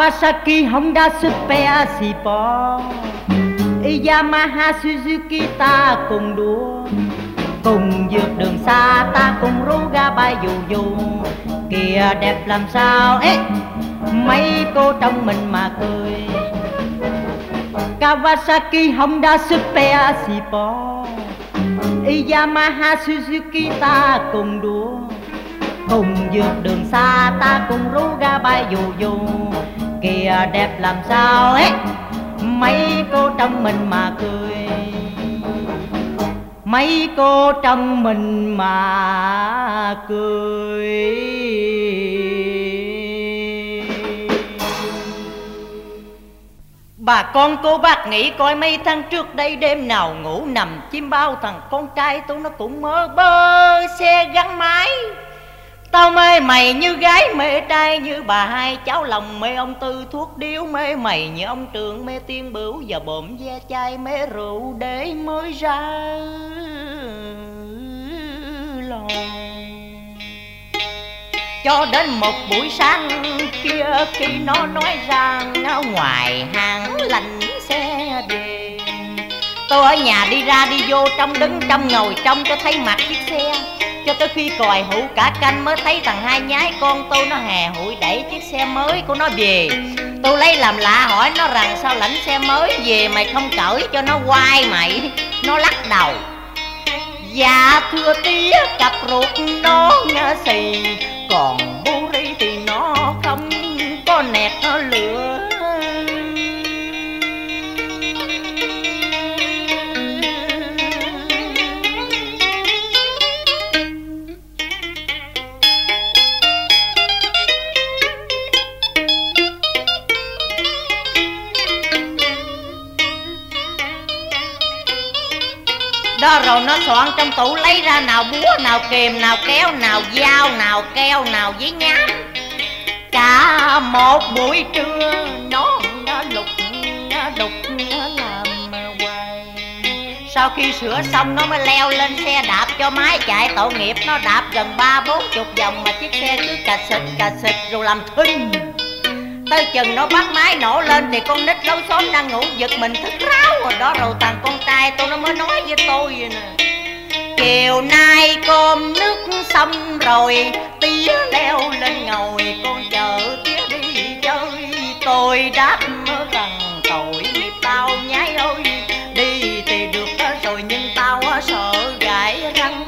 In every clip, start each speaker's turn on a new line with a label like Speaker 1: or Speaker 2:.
Speaker 1: Kawasaki, Honda, Super Sport, Yamaha, Suzuki ta cùng đua. Cùng vượt đường xa ta cùng rú ga bay dù dù. Kìa đẹp làm sao ấy, mấy cô trong mình mà cười. Kawasaki, Honda, Super Sport, Yamaha, Suzuki ta cùng đua. Cùng vượt đường xa ta cùng rú ga bay dù dù. Kìa đẹp làm sao ấy, mấy cô trong mình mà cười. Mấy cô trong mình mà cười. Bà con cô bác nghĩ coi mấy tháng trước đây đêm nào ngủ nằm chim bao, thằng con trai tôi nó cũng mơ bơ xe gắn máy. Tao mê mày như gái mê trai như bà hai, cháu lòng mê ông Tư thuốc điếu, mê mày như ông Trường mê tiên bửu, và bộm ve chai mê rượu để mới ra lòng. Cho đến một buổi sáng kia khi nó nói rằng ngoài hàng lạnh xe về. Tôi ở nhà đi ra đi vô, trong đứng trong ngồi trong cho thấy mặt chiếc xe. Cho tới khi còi hụ cả canh mới thấy thằng hai nhái con tôi nó hè hụi đẩy chiếc xe mới của nó về. Tôi lấy làm lạ hỏi nó rằng sao lãnh xe mới về mày không cởi cho nó quay mày. Nó lắc đầu: dạ thưa tía, cặp ruột nó ngã xì, còn Buri thì nó không có nẹt nó lửa. Đó rồi nó soạn trong tủ lấy ra nào búa, nào kìm, nào kéo, nào dao, nào keo, nào giấy nhám. Cả một buổi trưa nó lục đục làm hoài. Sau khi sửa xong nó mới leo lên xe đạp cho máy chạy. Tội nghiệp nó đạp gần 30-40 vòng mà chiếc xe cứ cà xịt rồi làm thinh. Tới chừng nó bắt máy nổ lên thì con nít lối xóm đang ngủ giật mình thức ráo rồi đó. Rồi thằng con trai tôi nó mới nói với tôi vậy nè: chiều nay cơm nước xong rồi tía leo lên ngồi, con chờ tía đi chơi. Tôi đáp rằng tội nghiệp tao nhái ơi, đi thì được rồi nhưng tao sợ gãy răng.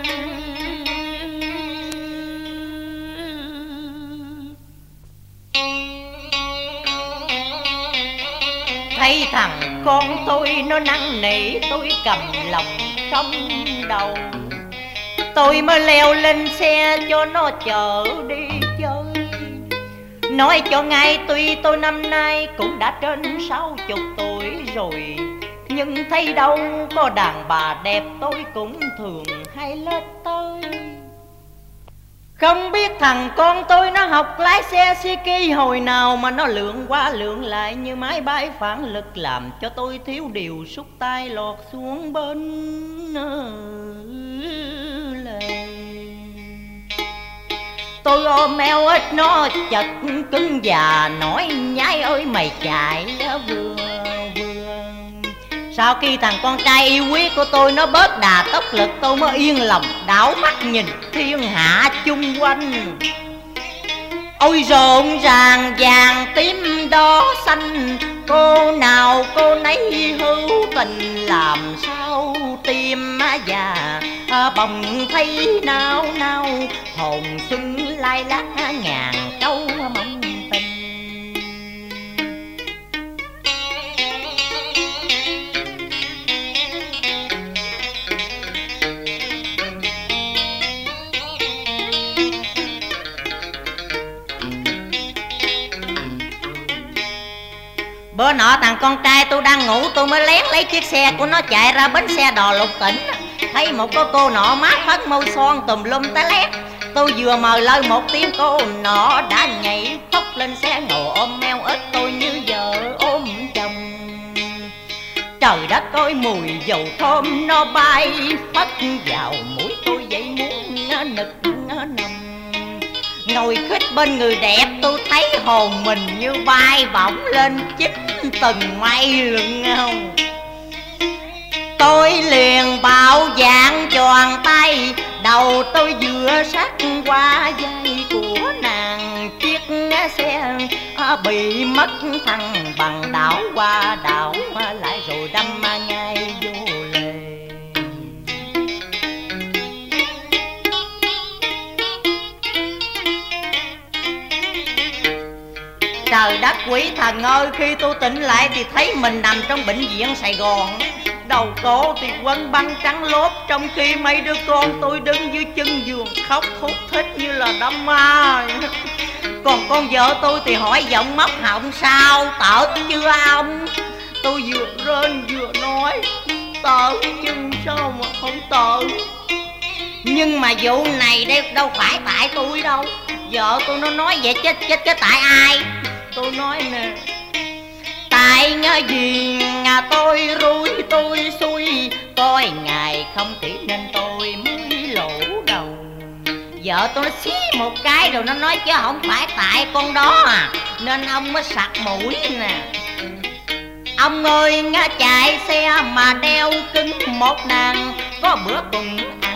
Speaker 1: Thấy thằng con tôi nó năn nỉ, tôi cầm lòng trong đầu. Tôi mới leo lên xe cho nó chở đi chơi. Nói cho ngay tuy tôi năm nay cũng đã trên 60 tuổi rồi, nhưng thấy đâu có đàn bà đẹp tôi cũng thường hay lết tới. Không biết thằng con tôi nó học lái xe Suzuki hồi nào mà nó lượn qua lượn lại như máy bay phản lực, làm cho tôi thiếu điều xúc tay lọt xuống bên lề. Tôi ôm eo ít nó chật cứng và nói: nhái ơi mày chạy vừa. Sau khi thằng con trai yêu quý của tôi nó bớt đà tốc lực, tôi mới yên lòng đảo mắt nhìn thiên hạ chung quanh. Ôi rộn ràng vàng tím đỏ xanh, cô nào cô nấy hữu tình, làm sao tim già bồng thấy nao nao, hồn xuân lai lát ngàn câu mong tình. Bữa nọ thằng con trai tôi đang ngủ, tôi mới lén lấy chiếc xe của nó chạy ra bến xe đò Lục Tỉnh. Thấy một cô nọ mát phấn môi son tùm lum té lét. Tôi vừa mời lời một tiếng, cô nọ đã nhảy phóc lên xe ngồi ôm eo ít tôi như vợ ôm chồng. Trời đất ơi mùi dầu thơm nó bay phất vào mũi tôi vậy muốn nực nằm. ngồi khích bên người đẹp, tôi thấy hồn mình như bay bổng lên chích từng mây lưng không. Tôi liền bạo dạn tròn tay, đầu tôi vừa sát qua dây của nàng. Chiếc xe bị mất thăng bằng, đảo qua đảo lại rồi đâm ngay vô lề. Trời đất quỷ thần ơi, khi tôi tỉnh lại thì thấy mình nằm trong bệnh viện Sài Gòn. Đầu cổ thì quấn băng trắng lốp, trong khi mấy đứa con tôi đứng dưới chân giường khóc thút thít như là đám ma. Còn con vợ tôi thì hỏi giọng móc họng: sao tởn chưa ông? Tôi vừa rên vừa nói: tởn nhưng sao mà không tởn. Nhưng mà vụ này đâu phải tại tôi đâu. Vợ tôi nó nói vậy chết tại ai? Tôi nói nè, tại gì tôi rui tôi xui, coi ngày không kỹ nên tôi mới lỗ đầu. Vợ tôi nó xí một cái rồi nó nói chứ không phải tại con đó à, nên ông mới sặc mũi nè. Ông ơi chạy xe mà đeo cứng một nàng, có bữa cùng